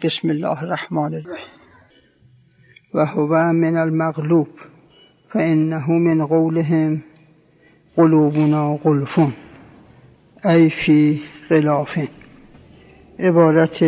بسم الله الرحمن الرحیم. و هو من المغلوب فانه من قولهم قلوبنا غلف ای فی غلاف. عبارت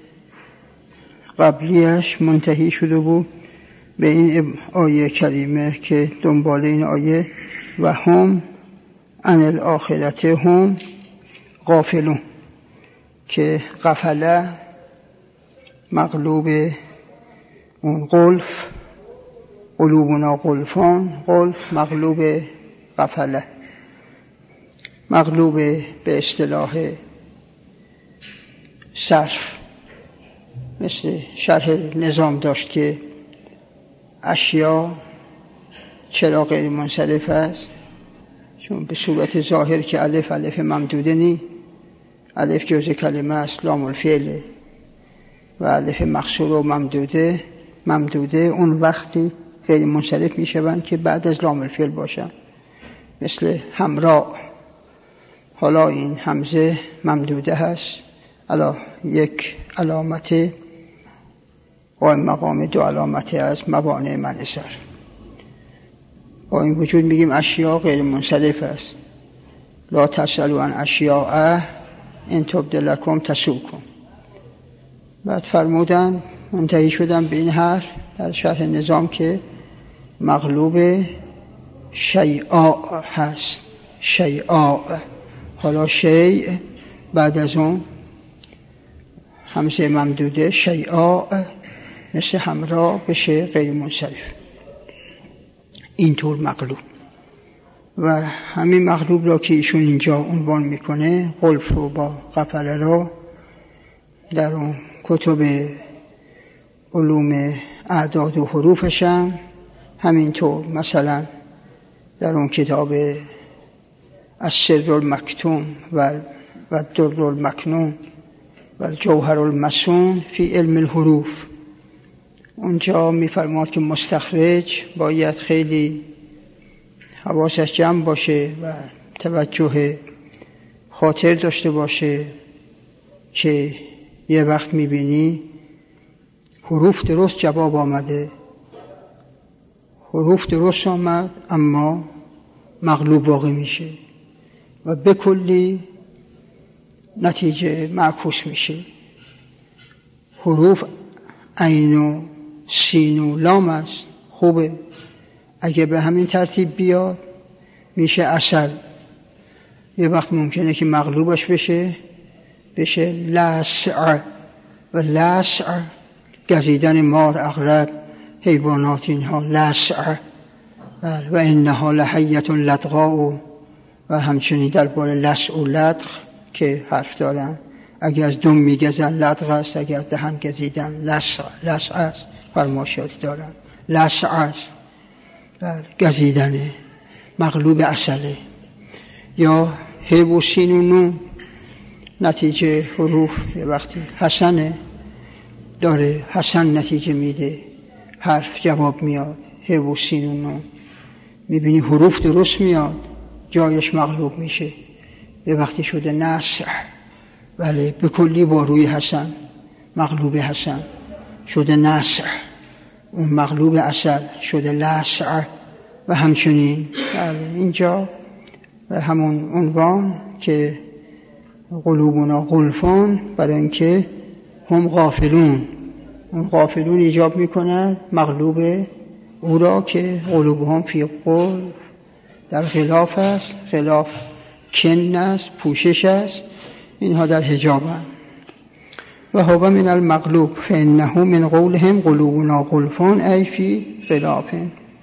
قبلیش منتهی شده بود به این آیه کریمه که دنبال این آیه و هم عن الاخرة هم غافلون، که غفله مغلوب اون قلف، قلوبنا غلفان، قلف مغلوب غفله، مغلوب به اصطلاح صرف. مثل شرح نظام داشت که اشیا چرا غیر منصرف است، چون به صورت ظاهر که الف ممدوده نی، الف جزء کلمه است، لام الفعل و الف مقصور و ممدوده اون وقتی غیر منصرف می شوند که بعد از لام الفعل باشن، مثل همراه. حالا این همزه ممدوده هست، الا یک علامت قائم مقام دو علامت از موانع منع صرف. با این وجود میگیم اشیاء غیر منصرف است. لا تسألوا عن اشیاء ان تبد لکم تسؤکم. بعد فرمودن منتهی شدن به این حرف در شرح نظام که مغلوب شیعاء هست. شیعاء، حالا شیع بعد از اون همزه ممدوده، شیعاء مثل همراه بشه غیر منصرف، اینطور مغلوب. و همین مغلوب را که ایشون اینجا عنوان میکنه، قلف و با قفله را، در اون کتب علوم اعداد و حروفش هم همینطور، مثلا در اون کتاب السر المکتوم و الدر المکنون و الجوهر المصون فی علم الحروف، اونجا میفرماد که مستخرج باید خیلی حواسش جمع باشه و توجه خاطر داشته باشه که یه وقت میبینی حروف درست جواب آمده، حروف درست آمد اما مغلوب واقع میشه و به کلی نتیجه معکوس میشه. حروف عین و سین و لام است، خوبه، اگه به همین ترتیب بیاد میشه عسل. یه وقت ممکنه که مغلوبش بشه لسع، و لسع گزیدن مار، عقرب، حیوانات اینها، لسع. و انها لحیة لدغاء، و همچنین درباره لسع و لدغ که حرف دارن، اگه از دم میگزن لدغ است، اگه از دهن گزیدن لسع است، فرمایشاتی دارن، لسع است گزیدنه، مغلوب عسله. یا ه و سین و نون، نتیجه حروف یه وقتی حسنه داره، حسن نتیجه میده، حرف جواب میاد، ه و سین و نون، میبینی حروف درست میاد، جایش مغلوب میشه. یه وقتی شده نسع، ولی به کلی با روی حسن، مغلوب حسن شده نسع، اون مغلوب عسل شده لسع. و همچنین اینجا همون عنوان که قلوبنا غلفان، برای اینکه هم غافلون، اون غافلون ایجاب میکنه مغلوب او را که قلوبهم فی قلف، در غلاف است، غلاف کن است، پوشش است، اینها در حجاب است. و هو من المغلوب فانه من قولهم قلوبنا غلفان ای فی غلاف.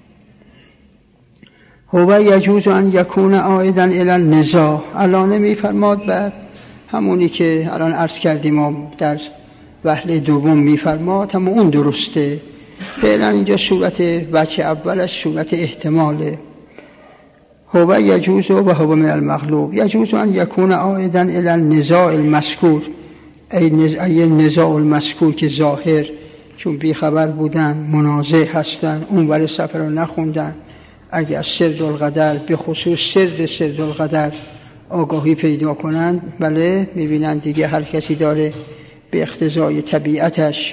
هو یجوز ان یکون عائدا الی النزاع. الان میفرماد بعد همونی که الان عرض کردیم و در وهله دوم میفرماد، هم اون درسته. فعلا اینجا صورت وجه اولش صورت احتماله. هو یجوز و هو من المغلوب یجوز ان یکون عائدا الی النزاع المذکور، ای نزاع المذکور که ظاهر چون بیخبر بودن، منازع هستن، اون ور سفر رو نخوندن، اگه از سر القدر به خصوص سر القدر آگاهی پیدا کنند، بله میبینن دیگه هر کسی داره به اقتضای طبیعتش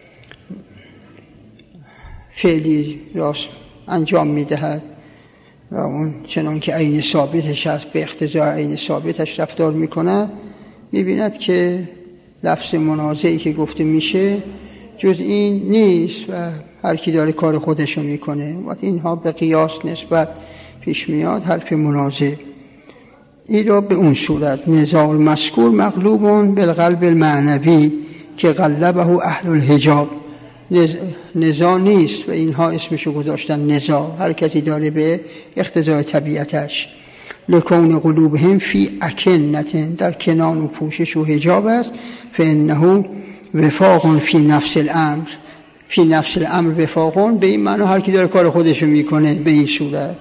فعلی راست انجام میدهد و اون چنان که عین ثابتش هست به اقتضای عین ثابتش رفتار میکند، میبیند که لفظ منازعی که گفته میشه جز این نیست و هر کی داره کار خودشو میکنه و اینها به قیاس نسبت پیش میاد. حرف منازع این را به اون صورت نزاع المذکور مغلوبون بالقلب المعنوی که غلبه اهل الحجاب. نزاع نیست و اینها اسمشو گذاشتن نزاع، هر کسی داره به اقتضای طبیعتش. لکون قلوبهم فی اکنة، در کنان و پوشش و حجاب است. فانه وفاق فی نفس الامر، فی نفس الامر وفاقون، به این معنی هر کی داره کار خودشو میکنه به این صورت.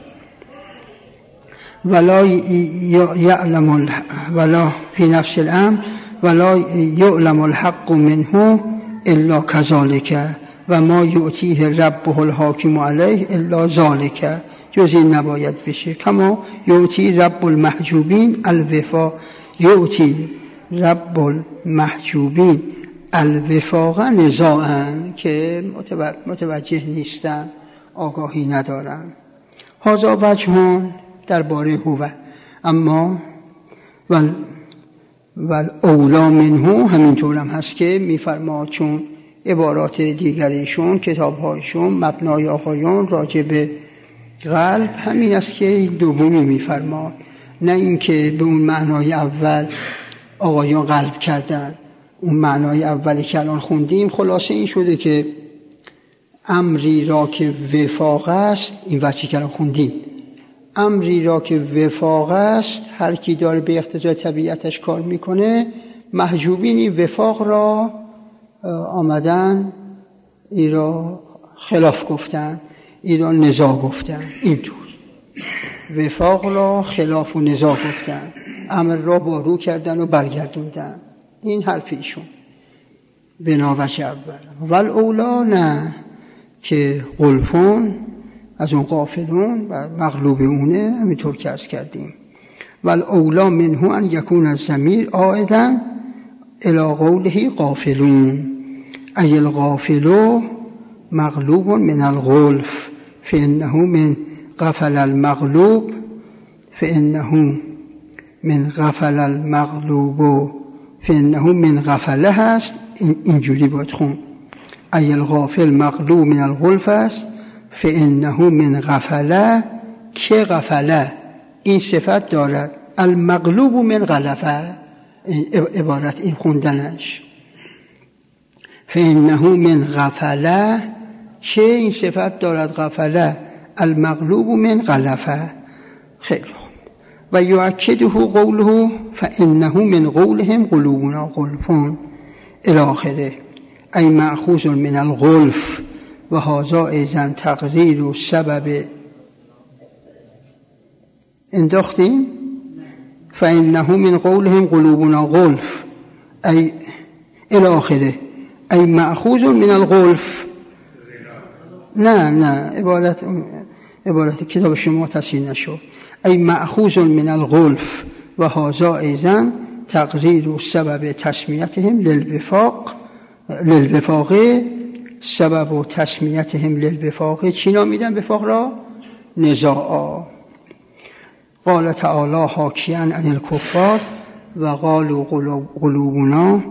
ولا یعلم ولا فی نفس الامر ولا یعلم الحق منه الا كذلك و ما یعطیه ربه الحاکم علیه الا ذلك، جز این نباید بشه. کما یعطی رب المحجوبین الوفا، یعطی رب المحجوبین الوفاق نزاعا، که متوجه نیستن، آگاهی ندارن. هذا وجهون درباره هو. اما اولا منه همینطور هم هست که میفرماد، چون عبارات دیگریشون کتابهایشون مبنای آقایون راجع به قلب همین است که دومی میفرماد، نه اینکه به اون معنای اول آقایون قلب کردن. اون معنای اولی که الان خوندیم خلاصه این شده که امری را که وفاق است، این وجهی که الان خوندیم، امری را که وفاق است هر کی داره به اقتضای طبیعتش کار میکنه، محجوبین این وفاق را آمدن این را خلاف گفتن، این را نزاع گفتن. اینطور وفاق را خلاف و نزاع گفتن، امر را با رو کردن و برگردوندن. این حرف ایشون بناوش اول. ول اولا نه که غلفون از اون غافلون و مغلوب اونه، همینطور که عرض کردیم. ول اولا منه ان یکون الضمیر عائدا الی قوله غافلون ای الغافل مغلوب من الغلف فانه من غفل المغلوب، فانه من غفل المغلوب فانه من غفله هست. اینجوری باید خون. ای الغافل مغلوب من الغلف است، فانه من غفله، که غفله این صفت دارد، المغلوب من غلفه، عبارت این خوندنش. فانه من غفله، که این صفت دارد غفله، المغلوب من غلفه. خیلی خوب. و یؤکده قوله فانه من قولهم قلوبنا غلفون الاخره ای مأخوذ من الغلف و هذا ایضا تقریر و سبب. انداختیم فانه من قولهم قلوبنا غلف ای الاخره ای مأخوذ من الغلف. نه عبارت کتاب شما تصحیح نشد. ای مأخوذ من الغلف و هذا ایضا تقریر و سبب تسمیتهم للوفاق سبب و تسمیتهم للوفاق. چی نامیدن وفاق را؟ نزاعا. قال تعالی حاکیاً عن الکفار و قالوا قلوبنا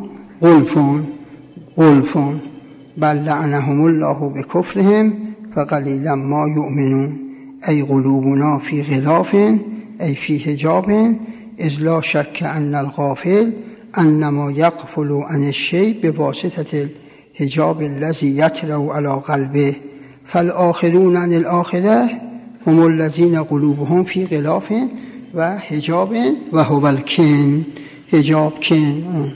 غلفون بل لعنهم الله بکفرهم فقلیلا ما یؤمنون ای قلوبنا فی غلاف ای فی حجاب اذ لا شک ان الغافل انما یغفل عن الشیء بواسطه الحجاب الذی یطرأ علی قلبه فالآخرون عن الآخرة هم الذین قلوبهم فی غلاف و حجاب و هو الکن. حجاب کن،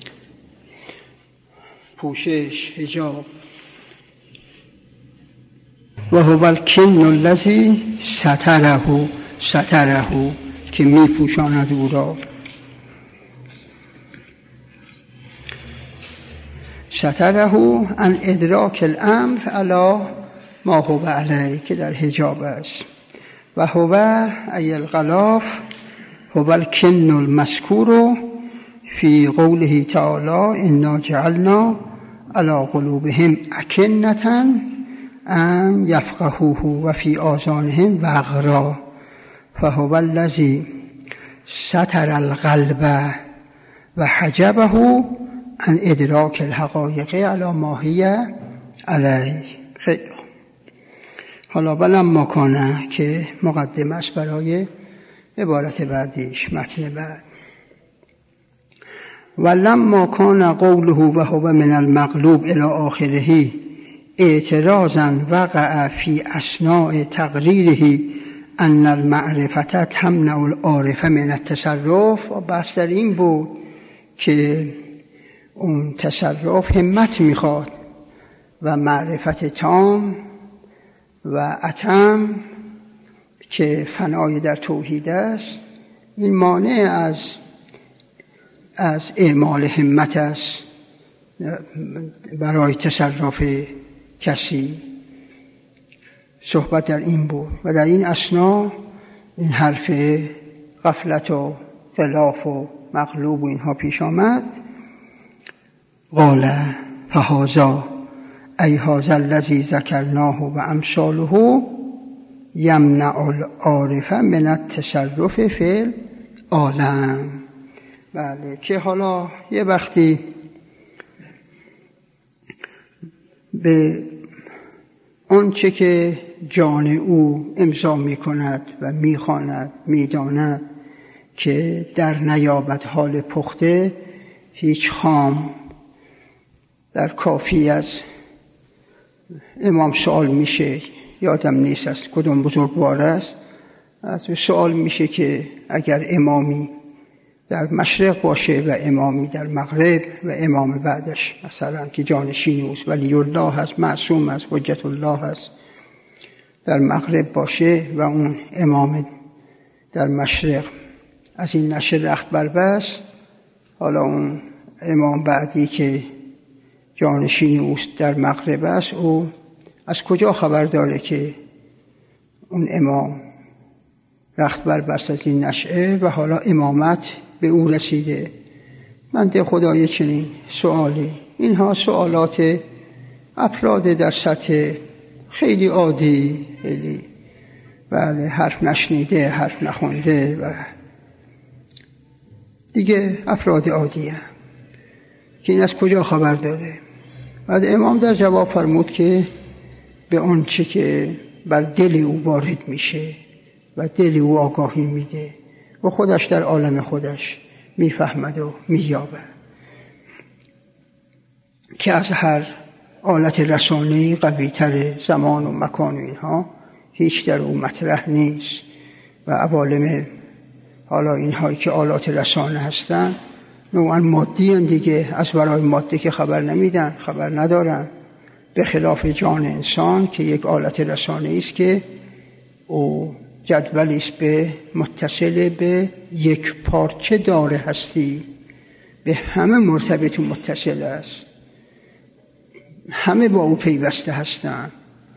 پوشش، حجاب. و هو الکن الذی ستره که می پوشاند او را. ستره عن ادراک الامر علی ما هو علیه، که در حجاب است. و هو ای الغلاف هو الکن المذکور فی قوله تعالی انا جعلنا علی قلوبهم اکنة ان یفقهوه و فی آذانهم وقرا فهو الذی ستر القلب و حجبه عن ادراک الحقایق علی ما هی علیه. خیلی حالا ولما کان که مقدمه است برای عبارت بعدیش، متن بعد. ولما کان قوله و هو من المغلوب الی آخره اعتراضا وقع فی اثناء تقریره ان المعرفة تمنع العارف من التصرف. و بحث در این بود که اون تصرف همت میخواد و معرفت تام و اتم که فنای در توحید است، این مانع از اعمال همت است برای تصرف کسی. صحبت در این بود و در این اثنا این حرف غفلت و خلاف و مغلوب و اینها پیش آمد. قال فهذا ای هذا الذی ذکرناه و امثاله یمنع العارف من التصرف فی العالم. بله، که حالا یه وقتی به آنچه که جان او امضا می کند و می خواند می داند که در نیابت حال پخته هیچ خام. در کافی از امام سوال میشه، یادم نیست از کدوم بزرگوار است، از سوال میشه که اگر امامی در مشرق باشه و امامی در مغرب و امام بعدش مثلا که جانشین اوست، ولی الله هست، معصوم است، حجت الله هست، در مغرب باشه و اون امام در مشرق از این نشه رخت بربست، حالا اون امام بعدی که جانشین اوست در مغرب است، او از کجا خبر داره که اون امام رخت بربست از این نشعه و حالا امامت به او رسیده؟ بنده خدای چنین سوالی. اینها سوالات افراد در سطح خیلی عادی، خیلی بله، حرف نشنیده، حرف نخونده و دیگه افراد عادی هم که این از کجا خبر داره. بعد امام در جواب فرمود که به آن چه که بر دل او وارد میشه و دل او آگاهی میده و خودش در عالم خودش میفهمد و مییابد، که از هر آلت رسانه‌ای قوی‌تر زمان و مکان و اینها هیچ در او مطرح نیست. و عوالم حالا اینهایی که آلات رسانه هستن نوعاً مادی هستند دیگه، از برای ماده که خبر نمیدن، خبر ندارن، به خلاف جان انسان که یک آلت رسانه است که او جدولی است به متصل به یک پارچه داره هستی، به همه مرتبط و متصل است، همه با او پیوسته هستند،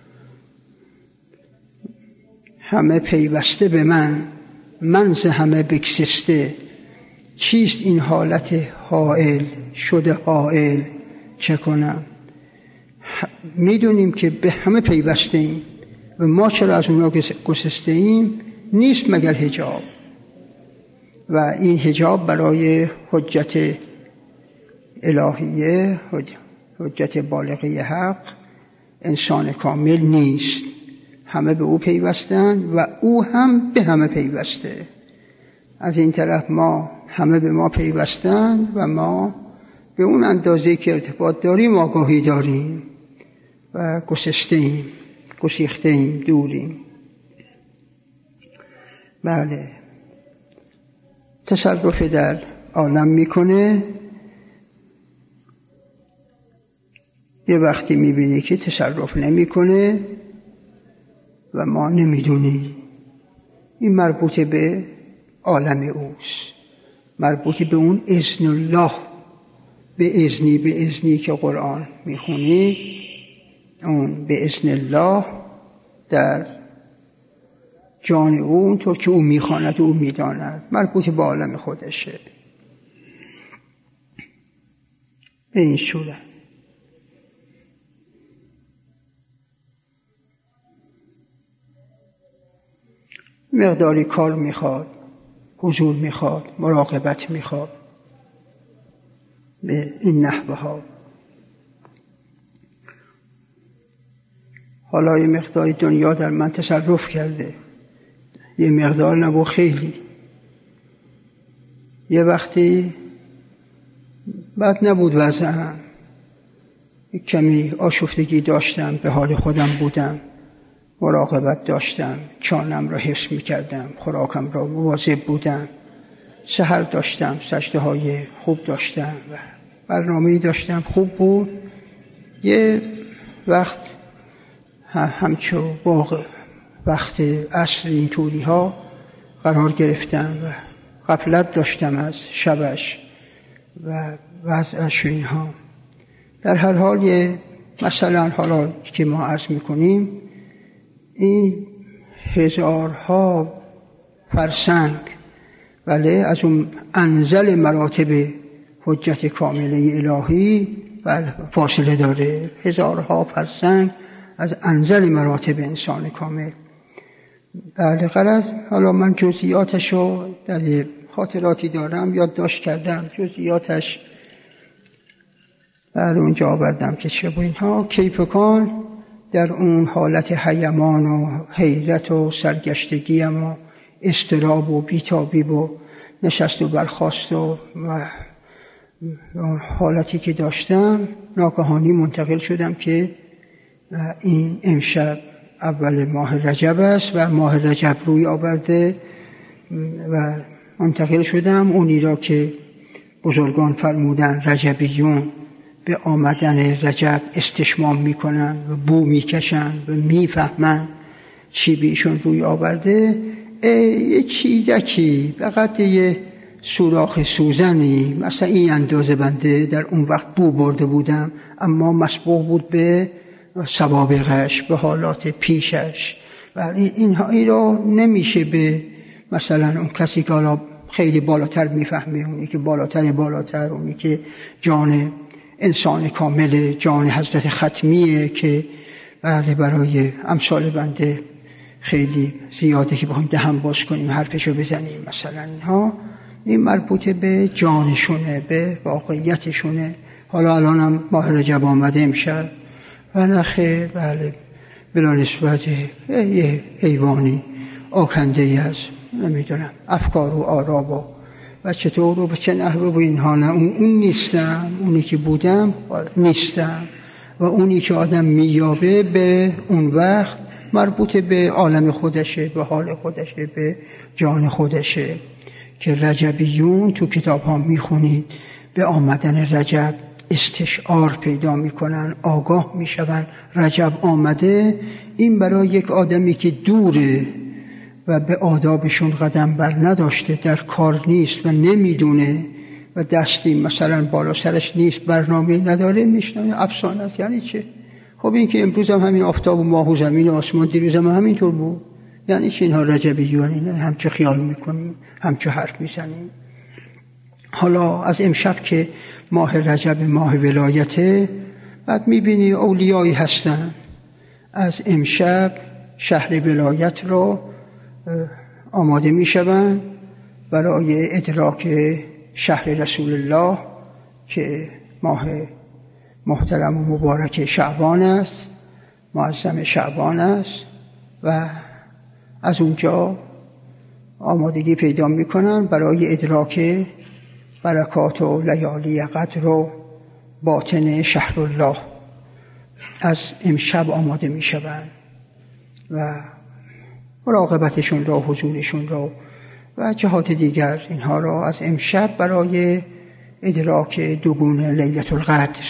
همه پیوسته به من ز همه بگسسته. چیست این حالت حائل شده حائل؟ چه کنم؟ میدونیم که به همه پیوسته ایم و ما چرا از اونها گسسته ایم؟ نیست مگر حجاب، و این حجاب برای حجت الهیه، حجت بالغه حق، انسان کامل نیست. همه به او پیوستند و او هم به همه پیوسته. از این طرف ما همه به ما پیوستند و ما به اون اندازه که ارتباط داریم آگاهی داریم و گسسته‌ایم، گسیخته‌ایم، دوریم. بله، تصرف در عالم میکنه. یه وقتی میبینی که تصرف نمیکنه و ما نمیدونی، این مربوط به عالم اوست، مربوط به اون اذن الله، به اذنی که قرآن میخونی، اون به اذن الله در جان اون طور که او میخواند و او میداند، مربوط به عالم خودشه. به این صورت. مقداری کار میخواد، حضور میخواد، مراقبت میخواد به این نحوه ها. حالا یه مقداری دنیا در من تصرف کرده، یه مقدار نبو خیلی. یه وقتی بد نبود وضعم، کمی آشفتگی داشتم، به حال خودم بودم، مراقبت داشتم، چانم را حفظ می‌کردم، خوراکم را مواظب بودم، سحر داشتم، سجده های خوب داشتم و برنامه‌ای داشتم، خوب بود. یه وقت همچو باغ وقت عصر این طوری ها قرار گرفتم و غفلت داشتم از شبش و وضعش اینها. در هر حال مثلا حالا که ما عرض میکنیم این هزارها فرسنگ ولی از اون انزل مراتب حجت کامله الهی فاصله داره، هزارها فرسنگ از انزل مراتب انسان کامل. بله غرض حالا من جزئیاتشو در خاطراتی دارم، یادداشت کردم جزئیاتش، بله اونجا آوردم که چه با اینها. کیفکان در اون حالت حیمان و حیرت و سرگشتگی و اضطراب و بیتابی و نشست و برخاست و حالتی که داشتم، ناگهانی منتقل شدم که این امشب اول ماه رجب است و ماه رجب روی آورده و منتقل شدم اونی را که بزرگان فرمودن رجبیون به آمدن رجب استشمام میکنن و بو میکشن و میفهمن چی بیشون روی آورده. یه چیزکی فقط یه سوراخ سوزنی مثلا این اندازه بنده در اون وقت بو برده بودم، اما مسبوق بود به سوابقش، به حالات پیشش. و این رو نمیشه به مثلا اون کسی که حالا خیلی بالاتر میفهمه، اونی که بالاتر، اونی که جان انسان کامل، جان حضرت ختمیه که بله برای امثال بنده خیلی زیاده که بخوایم دهن باز کنیم حرفشو بزنیم. مثلا اینها این مربوط به جانشونه، به واقعیتشونه. حالا الانم ماه رجب آمده امشب و نخه بله بلا نسبت یه حیوانی آکنده ای از نمیدونم افکار و آرا و چطور و به چه نحوه و اینها، نه اون نیستم، اونی که بودم نیستم. و اونی که آدم میابه به اون وقت مربوط به عالم خودشه، به حال خودشه، به جان خودشه که رجبیون تو کتاب ها میخونید به آمدن رجب استشعار پیدا میکنن، آگاه میشون رجب آمده. این برای یک آدمی که دوره و به آدابشون قدم بر نداشته، در کار نیست و نمیدونه و دستی مثلا بالا سرش نیست، برنامه نداره، میشنه افسانه است. یعنی چه؟ خب این که امروز هم همین آفتاب و ماه و زمین و آسمان دیروز هم همینطور بود. یعنی چه اینها رجبیون اینه؟ همچه خیال میکنیم، همچه حرف میزنیم. حالا از امشب که ماه رجب ماه ولایته، بعد میبینی اولیایی هستن از امشب شهر ولایت رو آماده میشون برای ادراک شهر رسول الله که ماه محترم و مبارک شعبان است، معظم شعبان است و از اونجا آمادگی پیدا میکنن برای ادراک برکات و لیالی قدر و باطن شهر الله. از امشب آماده میشون و مراقبتشون را، حضورشون را و جهات دیگر اینها را از امشب برای ادراک دوگونه لیلة القدر،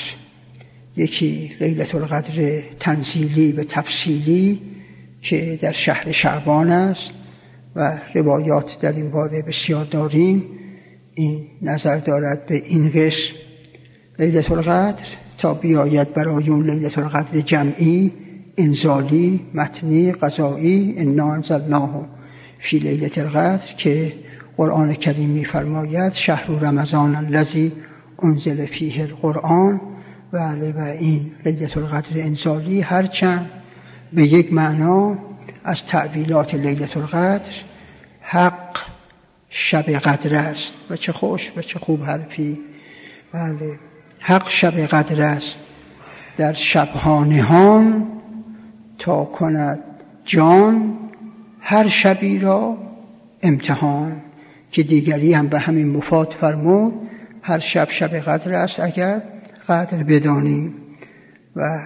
یکی لیلة القدر تنزیلی و تفصیلی که در شهر شعبان است و روایات در این باره بسیار داریم. این نظر دارد به این قسم لیلة القدر تا بیاید برای اون لیلة القدر جمعی، انزالی، متنی، قضایی، انا انزلناه فی لیلة القدر که قرآن کریم می‌فرماید شهر رمضان الذی انزل فیه القرآن و این لیلة القدر انزالی هرچند به یک معنا از تعبیرات لیلة القدر حق شب قدر است. و چه خوش و چه خوب حرفی. بله، حق شب قدر است در شبها نهان تا کند جان هر شبی را امتحان. که دیگری هم به همین مفاد فرمود هر شب شب قدر است اگر قدر بدانیم. و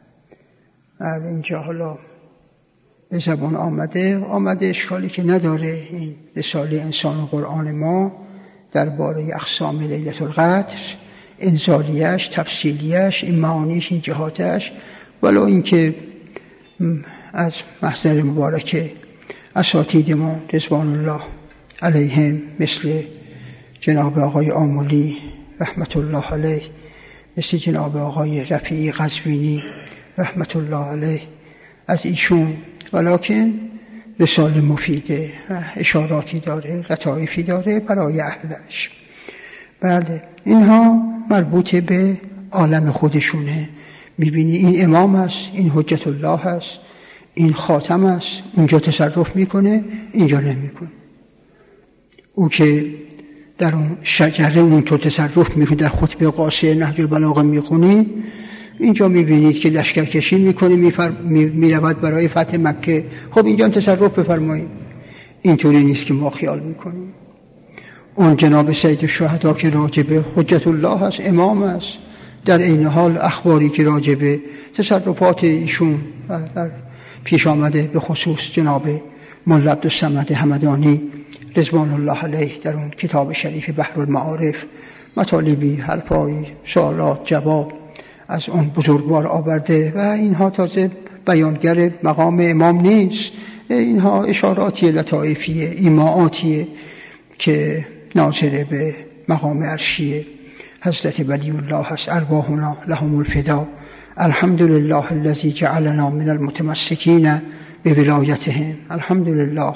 اینجا حالا به زبان آمده اشکالی که نداره. این رساله انسان و قرآن ما درباره اقسام لیلة القدر، انزالیش، تفصیلیش، این معانیش، این جهاتش، ولو اینکه از محضر مبارک اساتید ما رضوان الله علیهم مثل جناب آقای آملی رحمت الله علیه، مثل جناب آقای رفیعی قزوینی رحمت الله علیه، از ایشون ولکن رساله مفیده و اشاراتی داره، لطایفی داره برای اهلش. بله، اینها مربوط به عالم خودشونه. میبینی این امام است، این حجت الله است، این خاتم است، اونجا تصرف میکنه، اینجا نمیکنه. او که در اون شجره اون تو تصرف میکنه، در خطبه قاصر نهج البلاغه میخونی، اینجا میبینید که لشکرکشی میکنه، میرود برای فتح مکه. خب اینجا هم تصرف بفرمایید. اینطوری نیست که ما خیال میکنیم. اون جناب سید الشهدا که راجبه حجت الله هست، امام است، در این حال اخباری که راجبه تصرفات ایشون در پیش آمده، به خصوص جناب مولا عبدالصمد همدانی رضوان الله علیه در اون کتاب شریف بحر المعارف مطالبی، حرفایی، سوالات، جواب از اون بزرگوار آورده. و اینها تازه بیانگر مقام امام نیست، اینها اشاراتی لطائفیه، ایماعاتیه که ناظر به مقام عرشی حضرت ولی الله هست. ارواحنا لهم الفدا، الحمدلله الذی جعلنا من المتمسکین بولایتهم. الحمدلله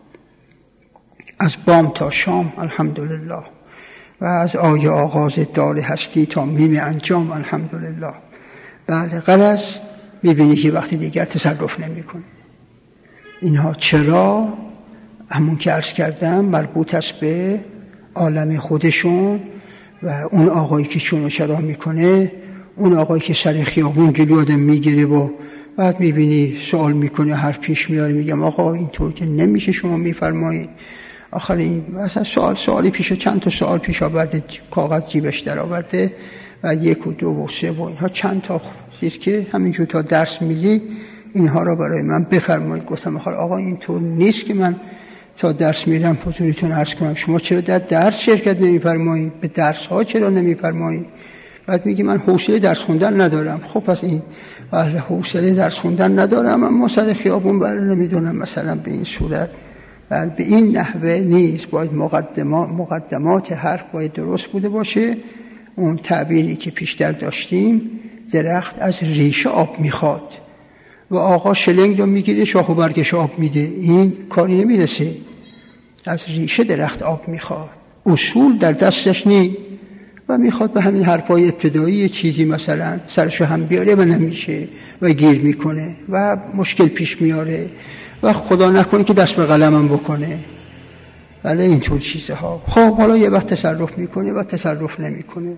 از بام تا شام، الحمدلله. و از آیه آغاز دار هستی تا میم انجام، الحمدلله. بله، غرض میبینی که وقتی دیگر تصرف نمی کن. اینها چرا؟ همون که عرض کردم مربوط است به عالم خودشون. و اون آقایی که چون چرا میکنه، اون آقایی که سر خیابون جلو آدم میگیره و بعد میبینی سوال میکنه، هر پیش میاره، میگم آقا اینطور که نمیشه شما میفرمایید. آخرین مثلا سوالی پیش، چند تا سوال پیش آورده، کاغذ جیبش در آورده و 1 و 2 و 3 و اینها چند تا چیز که همینجور تا درس میدی اینها را برای من بفرمایید. گفتم آقا اینطور نیست که من تا درس میرم حضورتون عرض کنم، شما چرا در درس شرکت نمیفرمایید؟ به درس ها چرا نمیفرمایید؟ بعد میگی من حوصله درس خوندن ندارم. خب پس این حوصله درس خوندن ندارم، اما سر خیابون نمیدونم مثلا به این صورت. بل به این نحوه نیست. باید مقدمات حرف باید درست بوده باشه. اون تعبیری که پیشتر داشتیم، درخت از ریشه آب میخواد و آقا شلنگ رو میگیره شاخ و برگش آب میده، این کاری نمیرسه. از ریشه درخت آب میخواد، اصول در دستش نی و میخواد به همین حرفای ابتدایی چیزی مثلا سرشو هم بیاره و نمیشه و گیر میکنه و مشکل پیش میاره و خدا نکنه که دست به قلمم بکنه. ولی اینطور چیزها. خب حالا یه وقت تصرف میکنه و تصرف نمیکنه.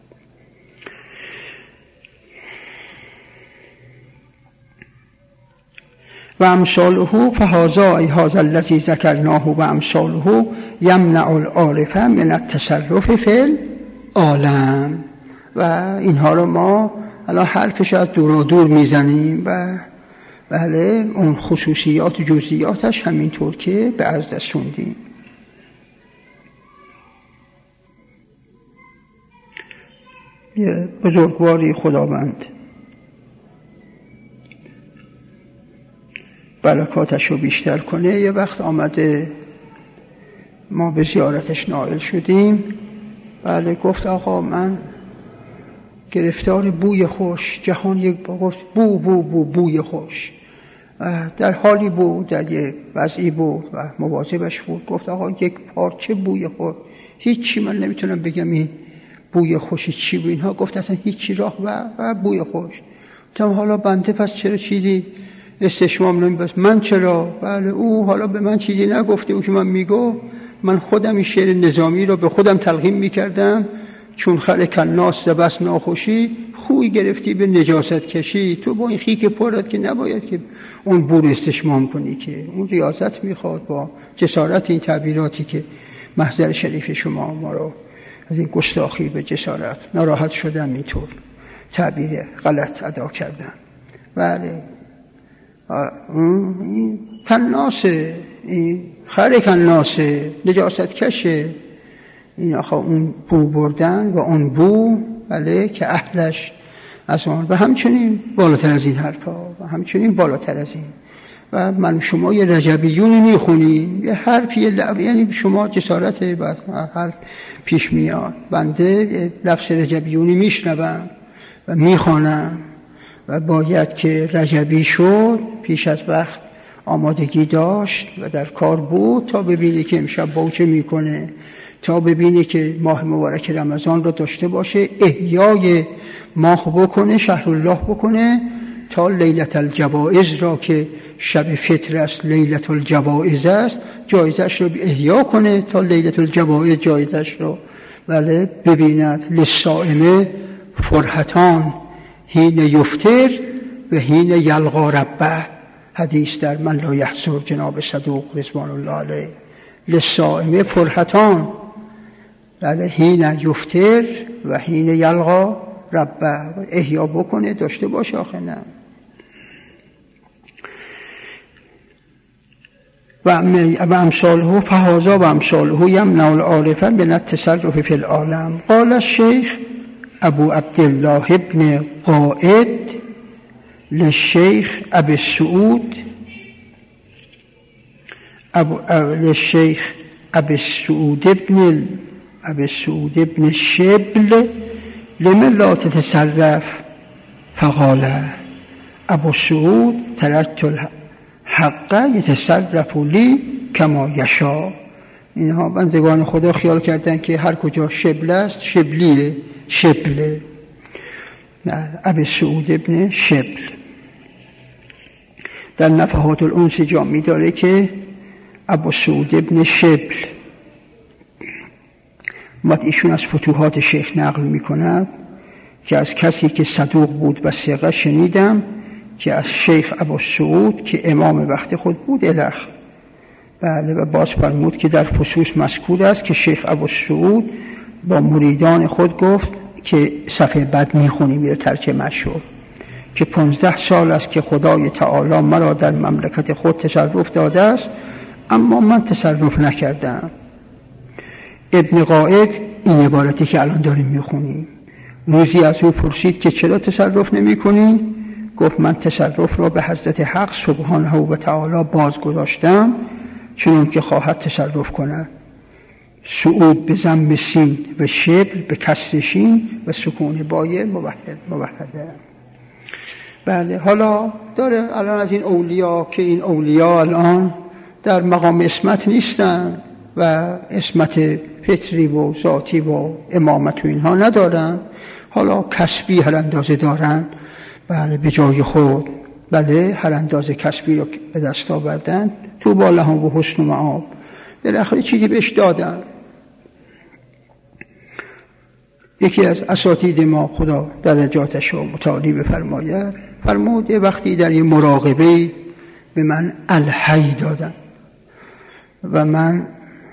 و امثاله فهذا ای هذا الذی ذکرناه و امثاله یمنع العارف من التصرف فی العالم. و اینها رو ما الان حرفش از دور میزنیم و بله اون خصوصیات و جزئیاتش همینطور که به عرض رسوندیم. یه بزرگواری خداوند برکاتش رو بیشتر کنه، یه وقت آمده ما به زیارتش نائل شدیم. بله گفت آقا من گرفتار بوی خوش، جهان یک گفت بوی خوش، در حالی بود، در یک وضعی بود و مواظبش بود. گفت آقا یک پارچه بوی خوش، هیچی من نمیتونم بگم این بوی خوش چی بود اینها؟ گفت اصلا هیچی راه و بوی خوش. گفتم حالا بنده پس چرا چیزی استشمام نمی؟ من چرا؟ بله او حالا به من چیزی نگفته او که من میگو، من خودم این شعر نظامی رو به خودم تلقین میکردم، چون خلق الناس بس ناخوشی، خوی گرفتی به نجاست کشی. تو با این خیک پرت که نباید که اون بور استشمام کنی، که اون ریاضت میخواد با جسارت این تعبیراتی که محضر شریف شما ما رو از این گستاخی به جسارت ناراحت شدم، اینطور تعبیر غلط ادا کردم. بله این کناسه، این خر کناسه، نجاست کشه. این آخه اون بو بردن و اون بو، بله، که اهلش از آن و همچنین بالاتر از این حرفا و همچنین بالاتر از این. و من شما یه رجبیونی میخونی، یه حرفی یعنی شما جسارت بعد حرف پیش میاد، بنده لفظ رجبیونی میشنوم و میخوانم و باید که رجبی شد پیش از وقت آمادگی داشت و در کار بود تا ببینی که امشب باوچه میکنه، تا ببینی که ماه مبارک رمضان رو داشته باشه، احیای ماه بکنه، شهر الله بکنه، تا لیلت الجوائز را که شب فطر است، لیلت الجوائز است، جایزش رو احیا کنه تا لیلت الجوائز جایزش رو بله ببیند. للصائم فرحتان حین یفطر و حین یلقا ربه، حدیث در من لا یحضر جناب صدوق رضوان الله علیه. للصائم فرحتان، بله، حین یفطر و حین یلقا ربه، احیا بکنه، داشته باشه. آخه نه و امثاله فهذا و امثاله یمنع العارف من التصرف فی العالم. قال الشیخ ابو عبدالله ابن قائد للشیخ ابی السعود للشیخ ابی السعود ابن شبل لمن لا تتصرف؟ فقال ابو السعود ترکت الحق یتصرف لی کما یشاء. اینها بندگان خدا خیال کردن که هر کجا شبل است شبلیه، شبله. ابی السعود ابن شبل در نفحات الانس جامی داره که ابو السعود ابن شبل ایشون از فتوحات شیخ نقل می کند که از کسی که صدوق بود و ثقه شنیدم که از شیخ ابو السعود که امام وقت خود بود الخ. بله، و باز فرمود که در فصوص مذکور است که شیخ ابو السعود با مریدان خود گفت که صفحه بعد میخونیم میره ترجمه شد که 15 سال است که خدای تعالی مرا در مملکت خود تصرف داده است، اما من تصرف نکردم. ابن قائد این عبارتی که الان داریم میخونیم، روزی از او پرسید که چرا تصرف نمی کنی؟ گفت من تصرف را به حضرت حق سبحانه و تعالی باز گذاشتم چون که خواهد تصرف کند. سعود به ضم سین و شبل به کسر شین و سکون بای موحده. بله، حالا داره الان از این اولیا که این اولیا الان در مقام اسمت نیستن و اسمت فطری و ذاتی و امامت و اینها ندارن، حالا کسبی هر اندازه دارن، بله، به جای خود، بله، هر اندازه کسبی رو به دست آوردن، تو با لهم و حسن و معاب، بالاخره چیزی بهش دادن. یکی از اساتید ما خدا درجاتش رو متعالی بفرماید فرمود وقتی در یه مراقبه به من الحی دادن و من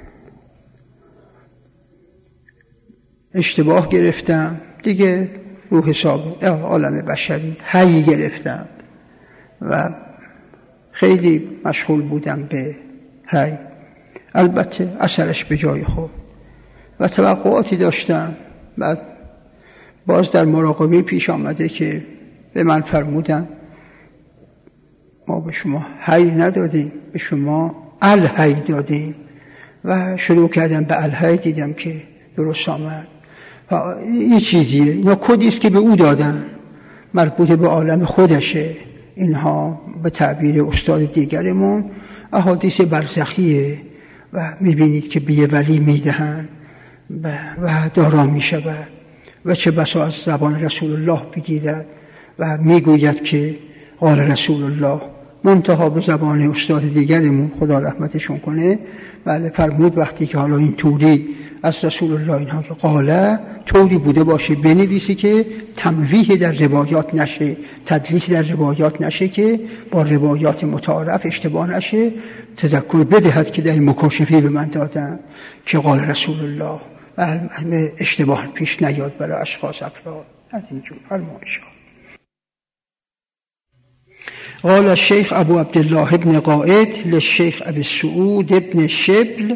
اشتباه گرفتم دیگه، رو حساب عالم بشری حی گرفتم و خیلی مشغول بودم به حی، البته اثرش به جای خود و توقعاتی داشتم. بعد باز در مراقبه پیش آمده که به من فرمودن ما به شما حی ندادیم، به شما الحی دادیم و شروع کردم به الحی، دیدم که درست آمد. این چیزیه، اینا کدیست که به او دادن، مربوط به عالم خودشه. اینها به تعبیر استاد دیگرمون احادیث برزخیه و میبینید که به یه ولی میدهن و دارا میشود. و چه بسا از زبان رسول الله بگیرد و میگوید که قال رسول الله، منتها به زبان استاد دیگرمون خدا رحمتشون کنه، بله فرمود وقتی که حالا این طوری از رسول الله اینها که قاله طوری بوده باشه بنویسی که تمویه در روایات نشه، تدلیس در روایات نشه، که با روایات متعارف اشتباه نشه. تذکر بدهد که در این مکاشفه به من دادن که قال رسول الله، اشتباه پیش نیاد برای اشخاص افراد. از اینجور فرمایشات. قال الشيخ ابو عبد الله ابن قائد للشيخ ابي السعود ابن شبل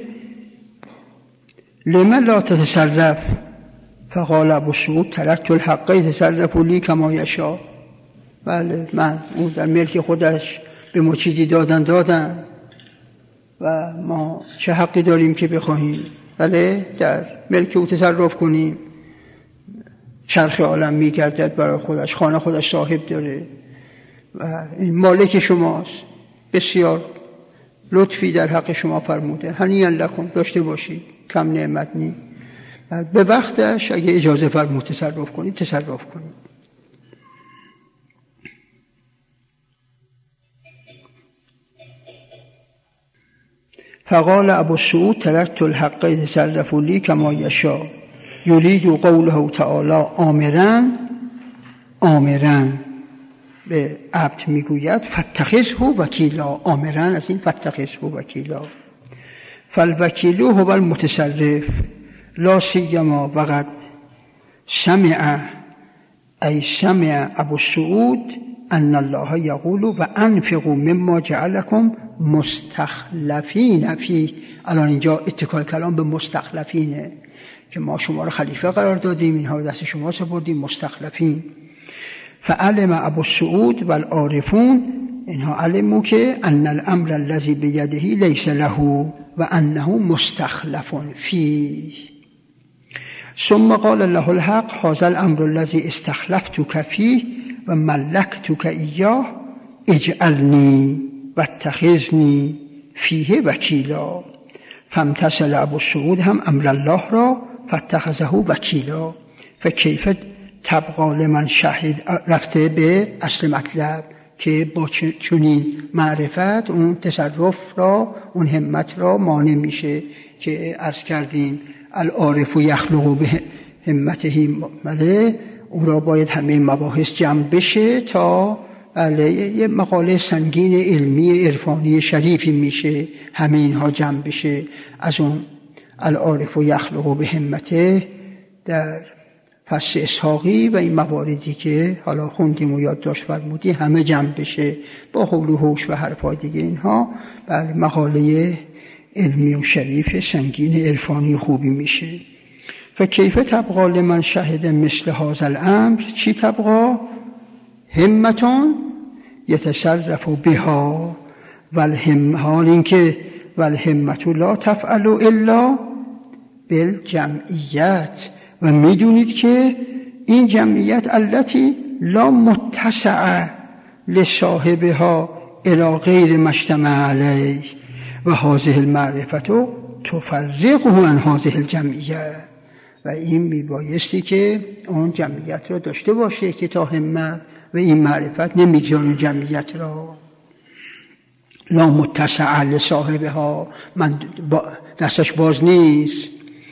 لما لا تتصرف؟ فقال ابو السعود تركت الحق يتصرف لي كما يشاء. بله من اون در ملک خودش به ما چیزی دادن و ما چه حقی داریم که بخواهیم بله در ملک او تصرف کنیم؟ چرخ عالم میگردد برای خودش، خانه خودش صاحب داره و این مالک شماست. بسیار لطفی در حق شما فرموده، هنیئا لکم، داشته باشید، کم نعمت نی. به وقتش اگه اجازه فرمود تصرف کنید تصرف کنید. فقال ابو السعود تركت الحق يتصرف لي كما يشاء يريد قوله تعالى آمرا به عبد میگوید فاتخذه وکیلا، آمرا از این فاتخذه وکیلا. فالوکیل هو المتصرف لا سیما وقد سمع ابو السعود ان الله یقول و انفقوا مما جعلكم مستخلفین فیه. الان اینجا اتکای کلام به مستخلفینه که ما شما رو خلیفه قرار دادیم، اینها رو دست شما سپردیم، مستخلفین. فعلم ابو السعود والعارفون، اینها علموا که ان الامر الذي بيده ليس له و انه مستخلف فيه. ثم قال له الحق هذا الامر الذي استخلفتك فيه و ملكتك اياه اجعلني واتخذني فيه وكيلا. فامتثل ابو السعود هم امر الله را فاتخذه وكيلا. فكيف تبقى لمن شهد، رفته به اصل مطلب که با چنین معرفت اون تصرف را، اون همت را مانع میشه که عرض کردیم العارف یخلق به همته مله. او را باید همه مباحث جمع بشه تا یه مقاله سنگین علمی عرفانی شریفی میشه، همه اینها جمع بشه از اون العارف یخلق به همته در فصل اسحاقی و این مواردی که حالا خوندیم و یادداشت فرمودی همه جمع بشه با حول و حوش و حرفای دیگه. اینها بله مقاله علمی و شریف سنگین عرفانی خوبی میشه. فکیف تبقى لمن شهد مثل هذا الامر؟ چی تبقى؟ همتون یتصرف بها حال اینکه والهمت لا تفعل الا بالجمعیت. و میدونید که این جمعیت التي لا متسع لصاحبها الى غیر مجتمع علیه و هذه المعرفت تفرقه عن هذه الجمعیت. و این میبایستی که اون جمعیت را داشته باشه که تا همت و این معرفت نمیگذاره جمعیت را. لا متسع لصاحبها، من دستش باز نیست.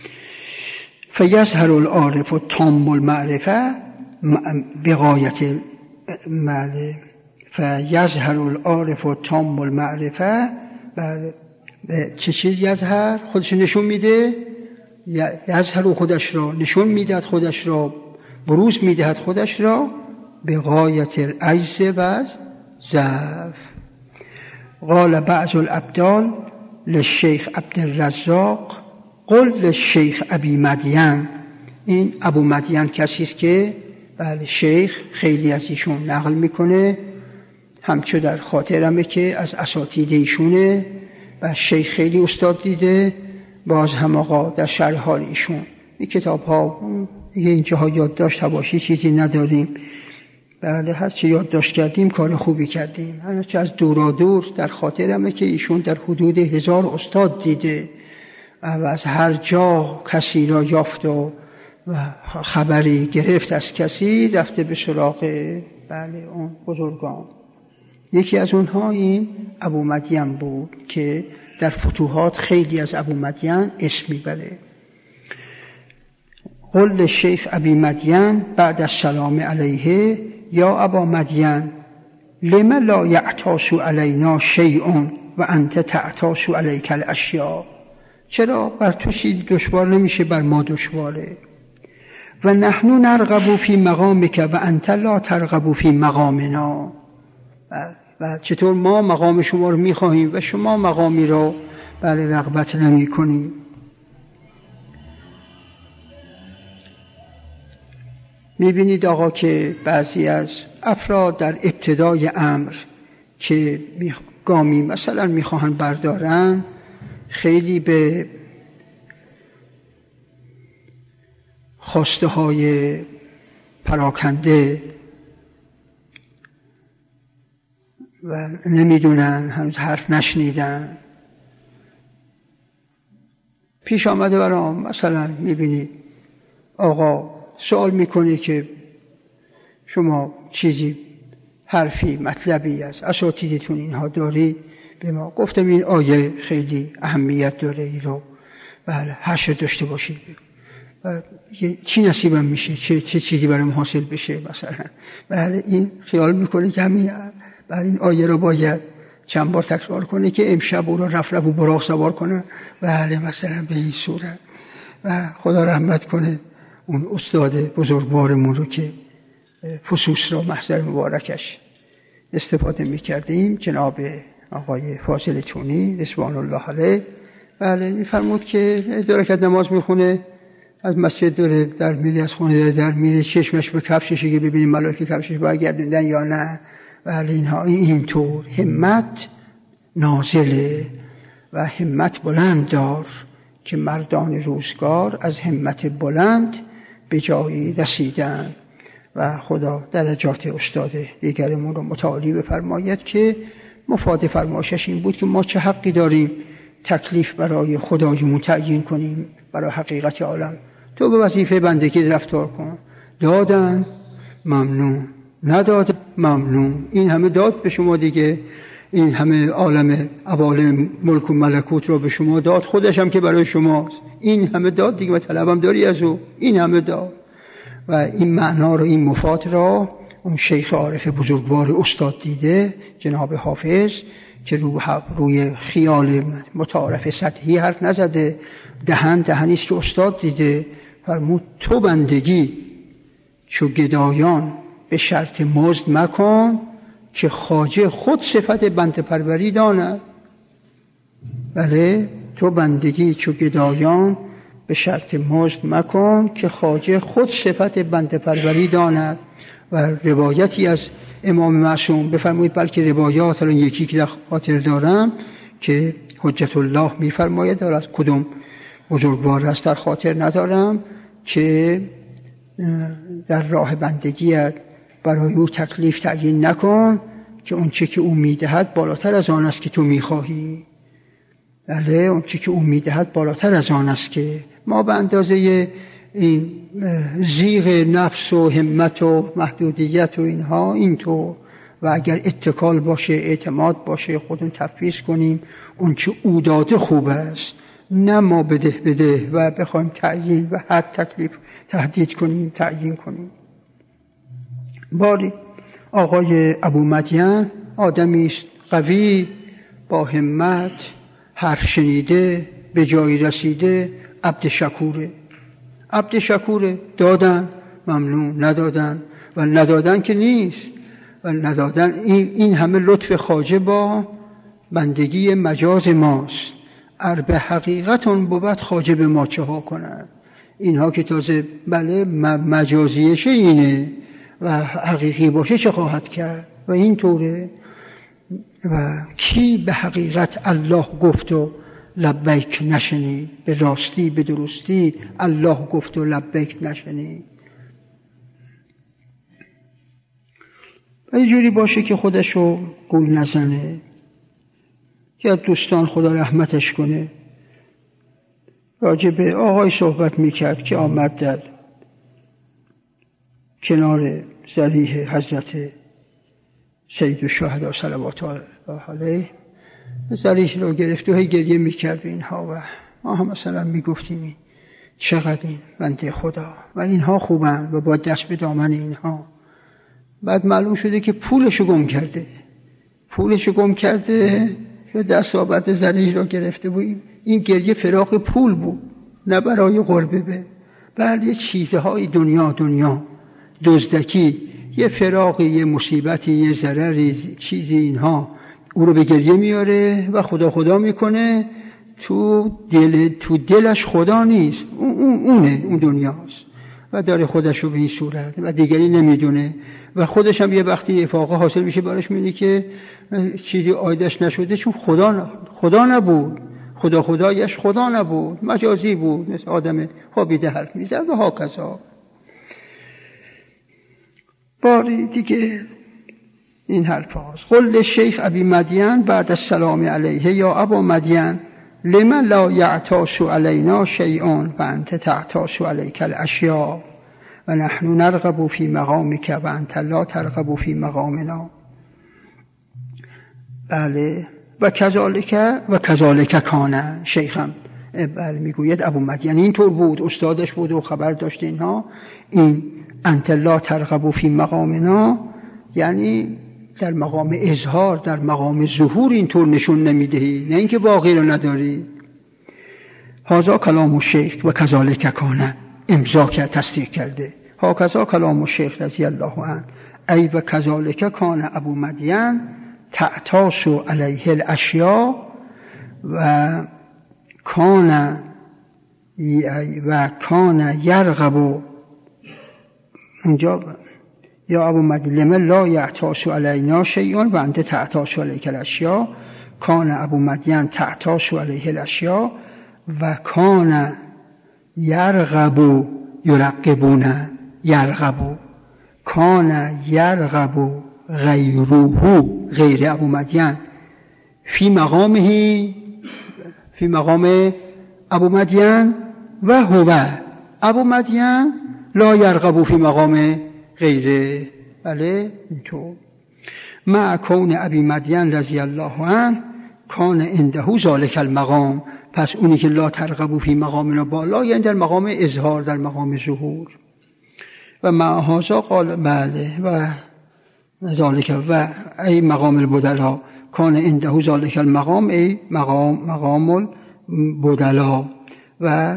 فیظهر العارف تام المعرفه بغایت المعرفه. فیظهر العارف تام المعرفه، چه چیز یظهر؟ خودش نشون میده، یظهر خودش را نشون میدهد، خودش را بروز میدهد، خودش را بغایت العجز و ضعف. قال بعض الابدال للشیخ عبدالرزاق قل للشیخ ابی مدین. این ابو مدین کسی است که بله شیخ خیلی از ایشون نقل میکنه، همچو در خاطرمه که از اساتید ایشونه و شیخ خیلی استاد دیده. باز هم آقا در شرح حال ایشون این کتاب ها دیگه اینجاها یادداشت حواشی چیزی نداریم. بله هر چی یادداشت کردیم کار خوبی کردیم. هرچه از دورادور در خاطرمه که ایشون در حدود 1000 استاد دیده و از هر جا کسی را یافت و و خبری گرفت از کسی، رفته به سراغ اون بزرگان. یکی از اونها این ابو مدین بود که در فتوحات خیلی از ابو مدین اسم میبره. قل شیخ ابی مدین بعد السلام علیه یا ابا مدین لما لا یعتاس علینا شیء و انت تعتاس علیک الاشیاء. چرا بر تو چیزی دشوار نمیشه، بر ما دشواره. و نحن نرغب فی مقامک و انت لا ترغب فی مقامنا. و چطور ما مقام شما رو میخواهیم و شما مقامی رو رغبت نمی کنیم. میبینید آقا که بعضی از افراد در ابتدای امر که گامی مثلا میخواهن بردارن، خیلی به خواسته های پراکنده و نمیدونن، هنوز حرف نشنیدن. پیش آمده برام مثلا میبینید آقا سوال میکنه که شما چیزی حرفی مطلبی از اساتیدتون اینها دارید به ما. گفتم این آیه خیلی اهمیت داره، این رو حشر داشته باشید. چی نصیبم میشه، چه چیزی برام حاصل بشه مثلا. این خیال میکنه که همین این آیه رو باید چند بار تکرار کنه که امشب او رو رفت و براق سوار کنه مثلا به این صورت. و خدا رحمت کنه اون استاد بزرگوارمون رو که فصوص را محضر مبارکش استفاده میکردیم، جناب آقای فاضل تونی رضوان الله علیه. میفرمود که دو رکعت نماز میخونه، از مسجد داره در میره، از خونه داره در میره، چشمش به کفشش که ببینیم ملائکه کفشش برگردوندن یا نه. اینها اینطور همت نازله و همت بلند دار که مردان روزگار از همت بلند به جایی رسیدن. و خدا درجات استاد دیگرمون رو متعالی بفرماید که مفاد فرمایشش این بود که ما چه حقی داریم تکلیف برای خدایمون تعیین کنیم برای حقیقت عالم. تو به وظیفه بندگی رفتار کن، دادن ممنون، نداد ممنون. این همه داد به شما دیگه، این همه عالم عوالم ملک و ملکوت رو به شما داد، خودش هم که برای شماست. این همه داد دیگه و طلبم داری از او، این همه داد. و این معنا رو، این مفاد را اون شیخ عارف بزرگوار استاد دیده، جناب حافظ، که روی خیال متعارف سطحی حرف نزده، دهنیست که استاد دیده. فرمود تو بندگی چو گدایان به شرط مزد مکن که خواجه خود صفت بنده پروری داند. بله، تو بندگی چو گدایان به شرط مزد مکن که خواجه خود صفت بنده پروری داند. و روایتی از امام معصوم بفرمایید، بلکه روایات الان یکی که در خاطر دارم که حجت الله میفرماید، از کدوم بزرگوار است در خاطر ندارم، که در راه بندگیت برای او تکلیف تعیین نکن که اون چه که او میدهد بالاتر از آن است که تو میخواهی. بله، اون چه که او میدهد بالاتر از آن است که ما به اندازه این زیغ نفس و همت و محدودیت و اینها اینطور، و اگر اتکال باشه، اعتماد باشه، خودمون تفویض کنیم اون چه او داده خوب است، نه ما بده و بخوایم تعیین و حد تکلیف تهدید کنیم، تعیین کنیم. باری آقای ابو مدین آدمی است قوی، با همت، حرف شنیده، به جایی رسیده، عبد شکوره. دادن ممنون، ندادن که نیست. و ندادن این همه لطف خواجه با بندگی مجاز ماست. به حقیقتون بود خواجه به ما چه ها کنند. اینها که تازه بله مجازیشه اینه و حقیقی باشه چه خواهد کرد. و این طوره. و کی به حقیقت الله گفت و لبیک نشنید؟ به راستی به درستی الله گفت و لبیک نشنید. و یه جوری باشه که خودشو گول نزنه. یا دوستان خدا رحمتش کنه، راجع به آقای صحبت میکرد که آمد در کنار ضریح حضرت سید الشهدا صلوات الله علیه ضریح رو گرفت و هی گریه میکرد به اینها و ما هم مثلا میگفتیم چقدر این بنده خدا و اینها خوبن و با دست به دامن اینها. بعد معلوم شده که پولشو گم کرده و دست آورده ضریح رو گرفته بود. این گریه فراق پول بود نه برای قربه. بله یه چیزهای دنیا دزدکی، یه فراقی، یه مصیبتی، یه ضرری، چیزی اینها او رو به گریه میاره و خدا میکنه. تو دلش خدا نیست، اون دنیاست و داره خودش رو به این صورت و دیگری نمیدونه و خودش هم یه وقتی افاقه حاصل میشه براش میبینی که چیزی آیدش نشده چون خدا نبود، خدایش خدا نبود، مجازی بود، مثل آدم خوابیده حرف میزد و هاکذا. باری دیگه این حرف هاست. قل شیخ ابی مدین بعد السلام علیه یا ابا مدین لمن لا یعتاش علینا شیئا و انت تعتاش علیک الاشیاء و نحن نرغب فی مقامک و انت لا ترغب فی مقامنا. بله و کذالک کان. شیخم بله میگوید ابو مدین اینطور بود، استادش بود و خبر داشت اینها. این انت لا ترغب فی مقامنا یعنی در مقام اظهار، در مقام ظهور اینطور نشون نمیدهی، نه اینکه باقی رو نداری. هذا کلام الشیخ و کذالک کان، امضا کرد، تصدیق کرده. هاکذا کلام الشیخ رضی الله عنه ای و کذالک کان ابو مدین تعتاش علیه الاشیاء و کان یرغب. اونجا یا ابو مدین لمن لا یعتاش علینا شیئا و انت تعتاش علیک الاشیاء. کان ابو مدین تعتاش علیه الاشیاء و کان یرغب یرقبون یرغب. کان یرغب غیر ابو مدین فی مقام ابو مدین و هو ابو مدین لا یرغب فی مقام غیره. بله اینطور. مع کون ابی مدین رضی الله عنه کان عنده ذالک المقام. پس اونی که لا ترغب فی مقامنا بالا یعنی در مقام اظهار، در مقام ظهور. و مع هذا قال بله و ذالک و ای مقام البدلا کان عنده ذالک المقام ای مقام البدلا و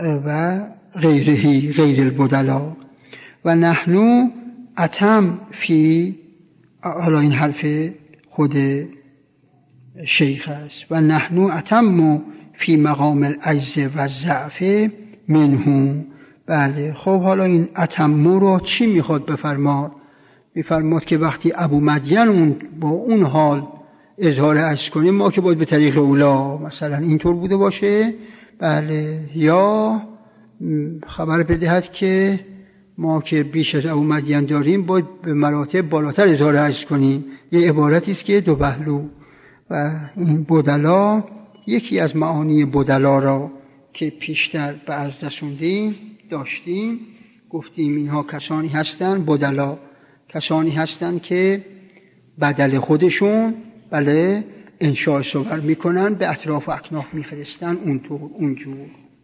غیره غیر البدلا. و نحنو اتم فی، حالا این حرف خود شیخ است، و نحنو اتم فی مقام العجز و ضعف منه. بله خب حالا این اتم رو چی میخواد بفرماد؟ میفرماد که وقتی ابو مدین با اون حال اظهار عجز کنه ما که باید به طریق اولا مثلا اینطور بوده باشه. بله یا خبر بدهد که ما که بیش از ابو مدین داریم باید به مراتب بالاتر اظهار عجز کنیم. یه عبارتی است که دو پهلو. و این بدلا یکی از معانی بدلا را که پیشتر به عرض رسوندیم داشتیم، گفتیم اینها کسانی هستند، بدلا کسانی هستند که بدل خودشون بله انشاء صور میکنن، به اطراف و اکناف میفرستن اونجور.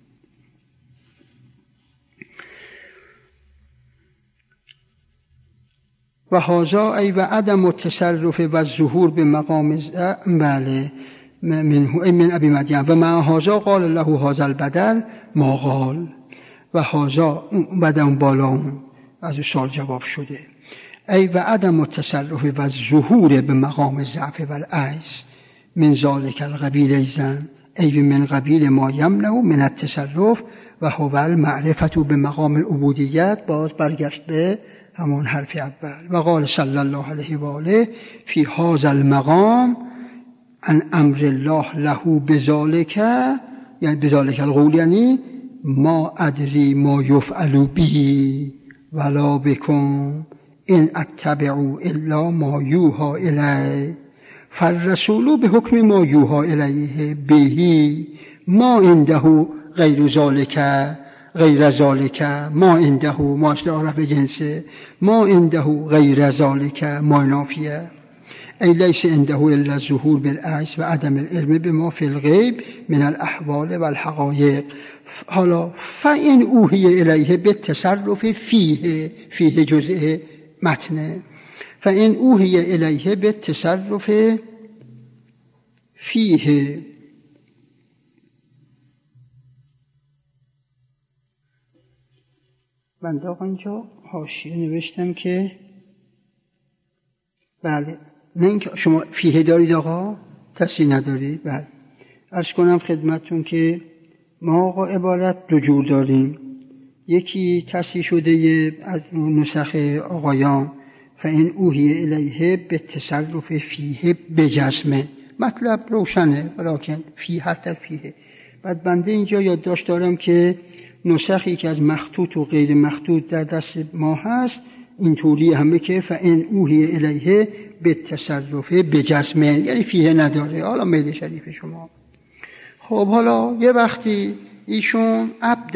و هذا ای و عدم التصرف و ظهور به مقام بله من ابی مدین و مع هذا قال له هذا البدل ما قال. و هذا بدن بالا از این سال جواب شده. ای و عدم التصرف و ظهور به مقام ضعف و العجز من ذلک القبیل ایزن ای من قبیل ما یمنع من التصرف و هو المعرفت به مقام العبودیت. باز برگشت به همون حرف اول. و قال صلی الله علیه و آله فی هذا المقام ان امر الله له بذالک، یعنی بذالک القول یعنی ما ادری ما یفعل به ولا بکم ان اتبعوا الا ما یوحى الی فالرسول به حکم ما یوحى الیه به ما عنده غیر ذالک غیر ذالک ما عنده، ما اصل عرف جنسه، ما عنده غیر ذالک ما نافیه، ای لیس عنده الا الظهور بالعجز و عدم العلم بما فی الغیب من الاحوال و الحقایق. حالا فإن اوحی الیه بالتصرف فیه جزء متنه، فإن اوحی الیه بالتصرف فیه. بنده آقا اینجا حاشیه نوشتم که بله، نه اینکه شما فیه دارید آقا، تصحیح ندارید. بله، عرض کنم خدمتتون که ما آقا عبارت دو جور داریم، یکی تصحیح شده از نسخ آقایان فإن اوحی الیه بالتصرف فیه بجزمه، مطلب روشنه ولکن فی حتی فیه. بعد بنده اینجا یادداشت دارم که نسخی که از مخطوط و غیر مخطوط در دست ما هست اینطوری همه که فإن اوحی الیه بالتصرف بجزمه، یعنی فیه نداره. حالا میل شریف شما. خب حالا یه وقتی ایشون عبد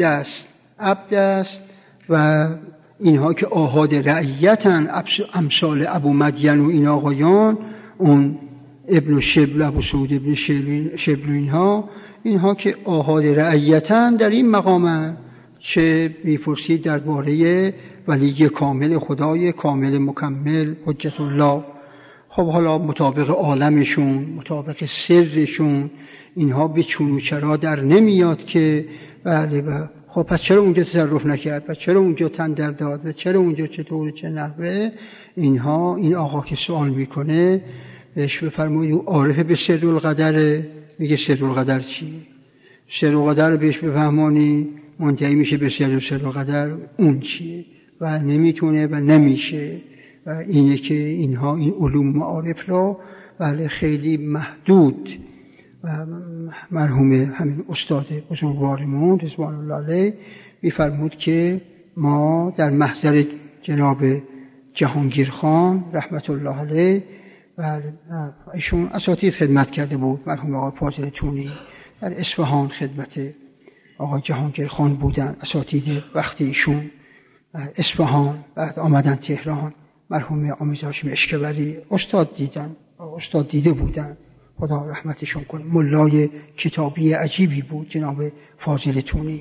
است و اینها که آحاد رعیتن، امثال ابو مدین و این آقایان، اون ابن شبل، ابو سعود ابن شبل و اینها که آحاد رعیتن در این مقامن، چه میپرسید درباره ولی کامل خدای کامل مکمل حجت الله. خب حالا مطابق عالمشون، مطابق سرشون، اینها به چون و چرا در نمیاد که بله. خب پس چرا اونجا تصرف نکرد، پس چرا اونجا تندر داد، و چرا اونجا چطور چه نحوه. اینها این آقا که سوال میکنه بهش بفرمایید عارف به سر القدر، میگه سر القدر چی؟ سر القدر بهش بفهمانی منتهی میشه به سر القدر اون چیه و نمیتونه و نمیشه. و اینه که اینها این علوم معارف را بله خیلی محدود. و مرحوم همین استاد بزرگوارمون رضوان الله علیه میفرمود که ما در محضر جناب جهانگیر خان رحمت الله علیه و ایشون اساتید خدمت کرده بود، مرحوم آقای فاضل تونی در اصفهان خدمت آقای جهانگیر خان بودن، اساتید وقتی ایشون اصفهان، بعد آمدن تهران، مرحوم آمیز هاشم اشکبری استاد دیده بودن، خدا رحمتشون کنه. ملای کتابی عجیبی بود جناب فاضل تونی.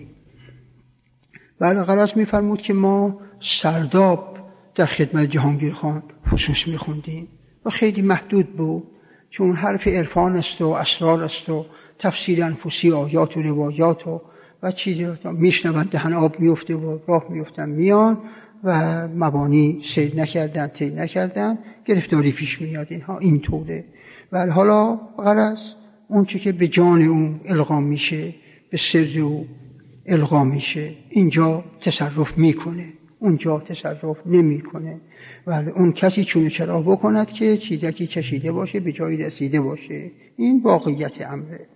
بله غرض میفرمود که ما سرداب در خدمت جهانگیر خان خصوص میخوندیم و خیلی محدود بود، چون حرف عرفان است و اسرار است و تفسیر انفسی آیات و روایات و چیزی رو میشنوند دهن آب میفته و راه میفتن میان و مبانی سید نکردن، طی نکردن، گرفتاری پیش میاد. اینها اینطوره. ولی حالا غرض اون چی که به جان اون القا میشه، به سر او القا میشه، اینجا تصرف میکنه، اونجا تصرف نمیکنه. ولی اون کسی چون چرا بکند که چیزکی چشیده باشه به جایی رسیده باشه. این واقعیت امره.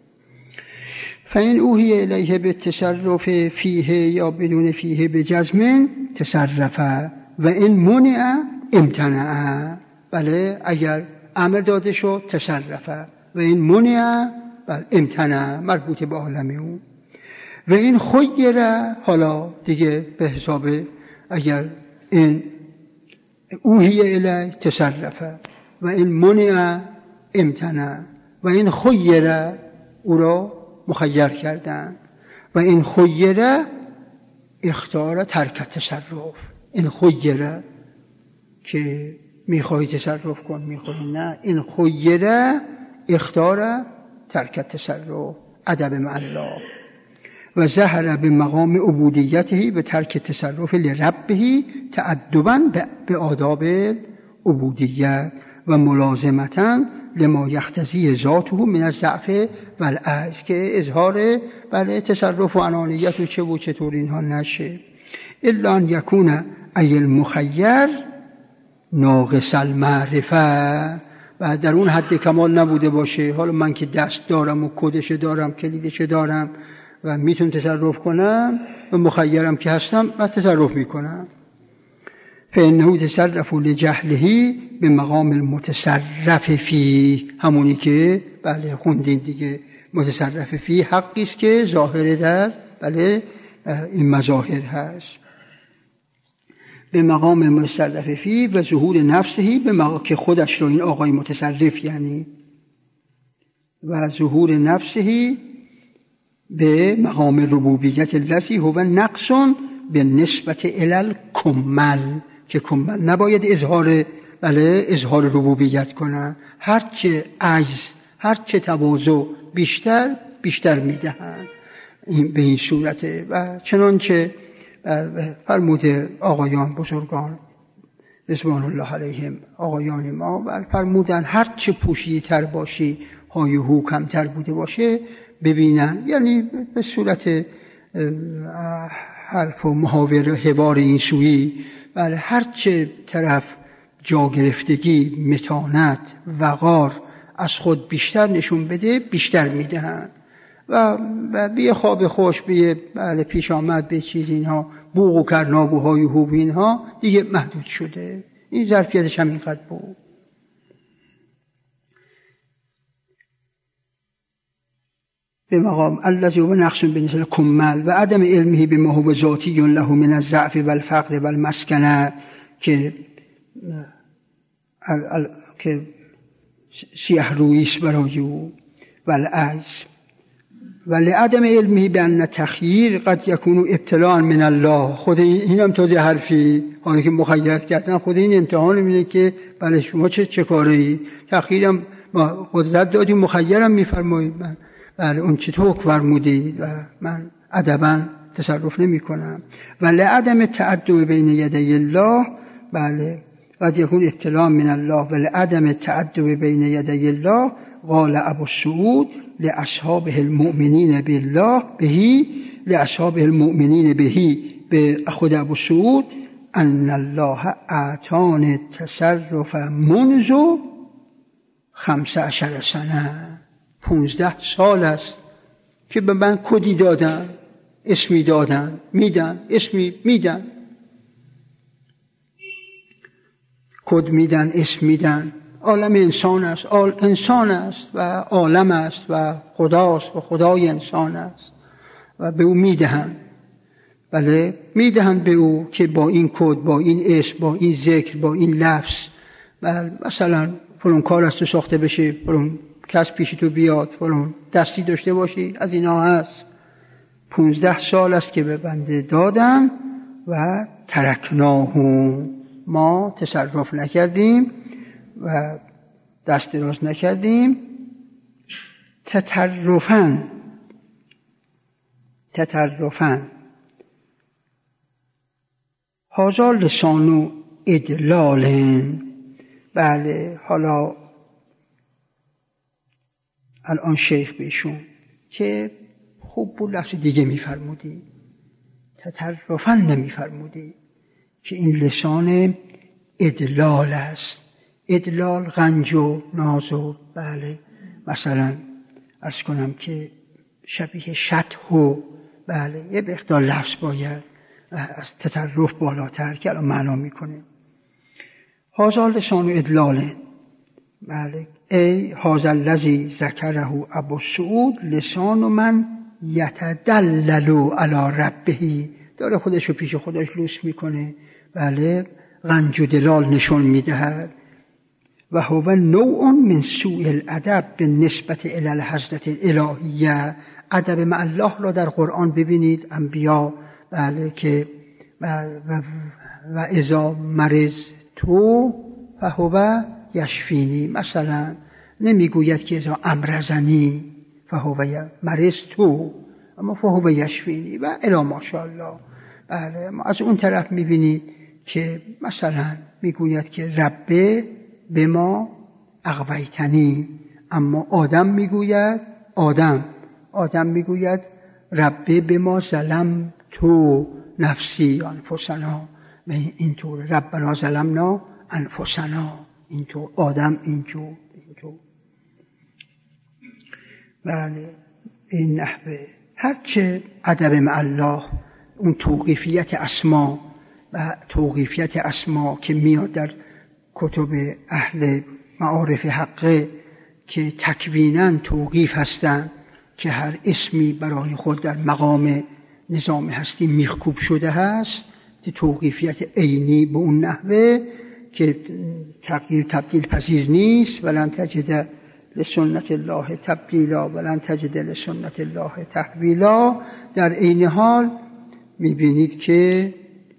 فإن اوحی الیه بالتصرف فیه یا بدون فیه بجزم تصرف و این منع امتنع. بله اگر امر داده شد تصرف و این منع بل امتنع، مربوط به عالم اون. و این خیره، حالا دیگه به حساب اگر این اوحی الیه تصرف و این منع امتنع و این خیره، او را مخیر کردن و این خیره اختار ترک تصرف. این خیره که میخوای تصرف کن، میخوای نه، این خیره اختار ترک تصرف، ادب مع الله. و ظهر به مقام عبودیته به ترک تصرف لربه تأدبا به آداب عبودیت و ملازمتا لما یختزی ذاته من الضعف و العجز، که اظهار بله تصرف و انانیت و چه و چطور اینها نشه. الا ان یکون ای المخیر ناقص المعرفه، و در اون حد کمال نبوده باشه. حالا من که دست دارم و کدش دارم، کلیدش دارم و میتونم تصرف کنم و مخیرم که هستم و تصرف میکنم. فإنه تصرف لجهله به مقام المتصرف فيه، همونی که بله خوندین دیگه. متصرف فيه حقی است که ظاهر در بله این مظاهر هست. به مقام متصرف فی و ظهور نفسهی، به مقام که خودش رو این آقای متصرف یعنی، و ظهور نفسهی به مقام ربوبیت الذی هو نقص به نسبت الی کمل، که کمل نباید اظهار ربوبیت کنن، هرچه عجز هرچه تواضع بیشتر میدهند این به این صورته. و چنانچه فرموده آقایان بزرگان رضوان الله علیهم، آقایان ما فرمودن هرچه پوشیده تر باشی هایهو کمتر بوده باشه ببینن، یعنی به صورت حرف و محاور حوار این سویی، بله هرچه طرف جا گرفتگی، متانت، وقار از خود بیشتر نشون بده بیشتر میدهن. و بی خواب خوش، بی پیش آمد به چیز اینها، بوق و کرناگوهای هوب اینها دیگه محدود شده. این ظرفیتش هم اینقدر بود. به مقام الذی هو نقص بالنسبه کمل و عدم علمه بما هو ذاتی له من الضعف والفقر والمسکنه، که سیه رویست برای او، والعجز، ولی عدم علمه بأن تخییر قد یکون ابتلاء من الله. خود این هم تازه حرفی حالا که مخیرت کردن، خود این امتحان میده که بله شما چه کاری، تخییرم قدرت دادی، مخیرم میفرمایید، بله اون چه تو فرمودید و من ادبا تصرف نمی کنم. ولی عدم تعدد بین یدی الله، بله قد یکون ابتلاء من الله، ولی عدم تعدد بین یدی الله قال ابو السعود لاصحابه المؤمنین بالله بهی، لاصحابه المؤمنین بهی، به خود ابو السعود، ان الله اعطان التصرف منذ 15 سنه، 15 سال است که به من کدی دادن، اسمی دادن، میدن، اسمی میدن، کد میدن، اسم میدن. عالم انسان است، انسان است و عالم است و خداست و خدای انسان است و به او میدهند. بله میدهند به او که با این کد، با این اسم، با این ذکر، با این لفظ، بله مثلا فلان کار است تو ساخته بشه، فلان کس پیش تو بیاد، فلان دستی داشته باشی، از اینا هست. 15 سال است که به بنده دادن و ترکناهم، ما تصرف نکردیم و دست دراز نکردیم. تطرفاً هذا لسان ادلال. بله حالا الان شیخ بهشون که خوب بود لفظ دیگه میفرمودی، تطرفاً نمیفرمودی، که این لسان ادلال است. ادلال غنج و ناز و بله مثلا عرض کنم که شبیه شطح و بله یه مقدار لفظ باید از تطرف بالاتر که الان معنا میکنه. هذا لسان ادلال، بله ای هذا الذی ذکره ابو السعود لسان من یتدلل علی ربه، داره خودشو پیش خودش لوس میکنه، بله غنج و دلال نشون میدهد. و هو نوع من سوء الادب بالنسبه الی الحضرت الالهیه. ادب مع الله را در قرآن ببینید، انبیا بله که و اذا مرض تو فهو یشفینی، مثلا نمیگوید که اذا امرضنی فهو مرض تو، اما فهو یشفینی و الی ماشاءالله. بله ما از اون طرف میبینید که مثلا میگوید که ربه به ما اغویتنی، اما آدم میگوید آدم میگوید ربه به ما ظلم تو نفسی انفسنا، اینطور ربنا ظلمنا انفسنا، اینطور آدم اینطور. بله این نحوه هرچه ادب مع الله، اون توقیفیت اسما و توقیفیت اسما که میاد در کتب اهل معارف حقه که تکویناً توقیف هستند، که هر اسمی برای خود در مقام نظام هستی میخکوب شده هست، توقیفیت عینی به اون نحوه که تغییر تبدیل پذیر نیست. ولن تجد لسنت الله تبدیلا ولن تجد لسنت الله تحویلا. در عین حال میبینید که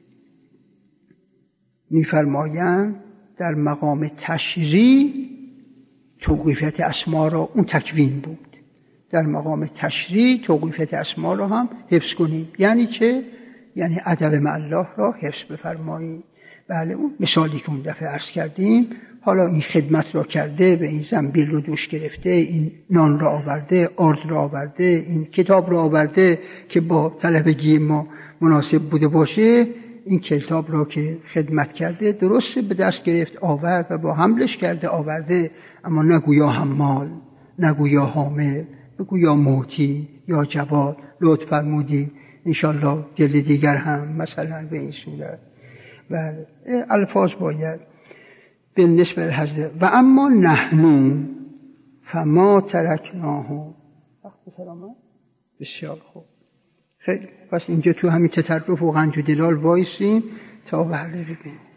میفرمایند در مقام تشریع توقیفیت اسما را، اون تکوین بود، در مقام تشریع توقیفیت اسما را هم حفظ کنیم. یعنی چه؟ یعنی ادب مع الله را حفظ بفرمایید. بله، اون مثالی که اون دفعه عرض کردیم، حالا این خدمت را کرده، به این زنبیل رو دوش گرفته، این نان را آورده، آرد را آورده، این کتاب را آورده که با طلبگی ما مناسب بوده باشه، این کتاب را که خدمت کرده درسته به دست گرفت آورد و با حملش کرده آورده، اما نگویا حمال، نگویا حامل، نگویا موتی یا جواد. لطف فرمودی انشالله جلد دیگر هم مثلا به این صورت و الفاظ باید به نسبت حضرت. و اما نحنو فما ترکناه. بسیار خوب، خیلی پس اینجا تو همین تطرف و غنج و دلال وایسیم تا بله ببینیم.